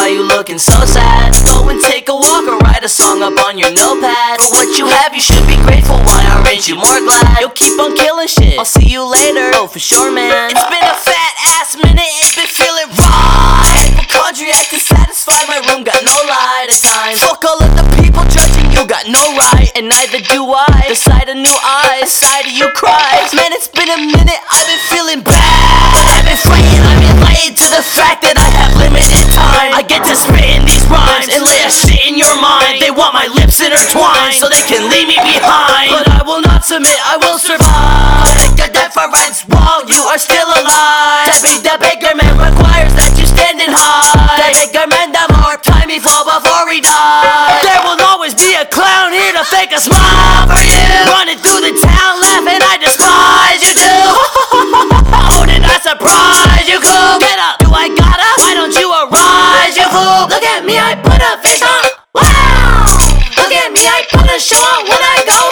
why you looking so sad? Go and take a walk or write a song up on your notepad. For what you have, you should be grateful. Why aren't you more glad? You'll keep on killing shit. I'll see you later. Oh, for sure, man. It's been a fat ass minute. It's been feeling right. Hypochondriac dissatisfied. My room got no light at times. Fuck all of the people judging you. Got no right, and neither do I. The sight of new eyes, sight of you cries. Man, it's been a minute. I've been feeling bad. I've been fighting. I'm enlightened to the fact that I have limited time. I get to spit in these rhymes and lay a shit in your mind. They want my lips intertwined so they can leave me behind. But I will not submit, I will survive. Make a difference while you are still alive. To be the bigger man requires that you standing high. The bigger man, the more time he fall before he dies. There will always be a clown here to fake a smile for you. Running through the town laughing, I despise you too. Oh, did I surprise you, cool? Get up, do I gotta? Why don't you arise, you fool? Look at me, I put a fish on. Wow! Look at me, I put a show on when I go.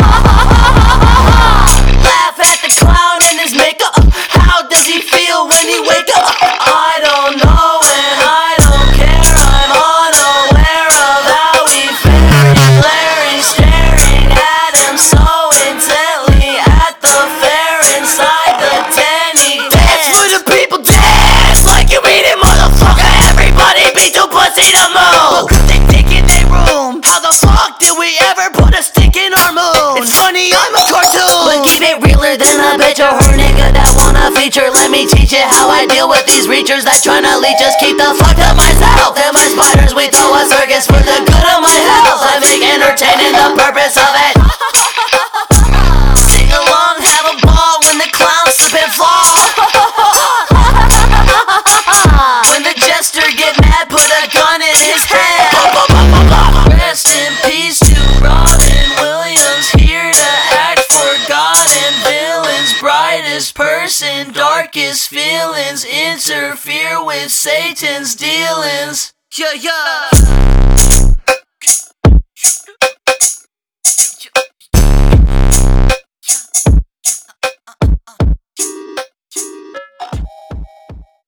Laugh at the clown and his makeup. How does he feel when he wake up? I don't know and I don't care. I'm unaware of how he faring, glaring, staring at him so intently at the fair inside the tenny. Dance for the people, dance like you mean it, motherfucker. Everybody beat the pussy to move. Look, they think in their room. How the fuck did we ever put a stick in our moon? It's funny, I'm a cartoon, but keep it realer than a bitch or her nigga that wanna feature. Let me teach you how I deal with these reachers that tryna leech us. Keep the fuck to myself and my spiders. We throw a circus for the good of my health. I make entertaining the purpose of it. Sing along, have a ball when the clowns slip and fall. When the jester get mad, put a gun in his hand. Rest in peace to Robin Williams, here to act forgotten villains. Brightest person, darkest feelings, interfere with Satan's dealings. Yeah, yeah.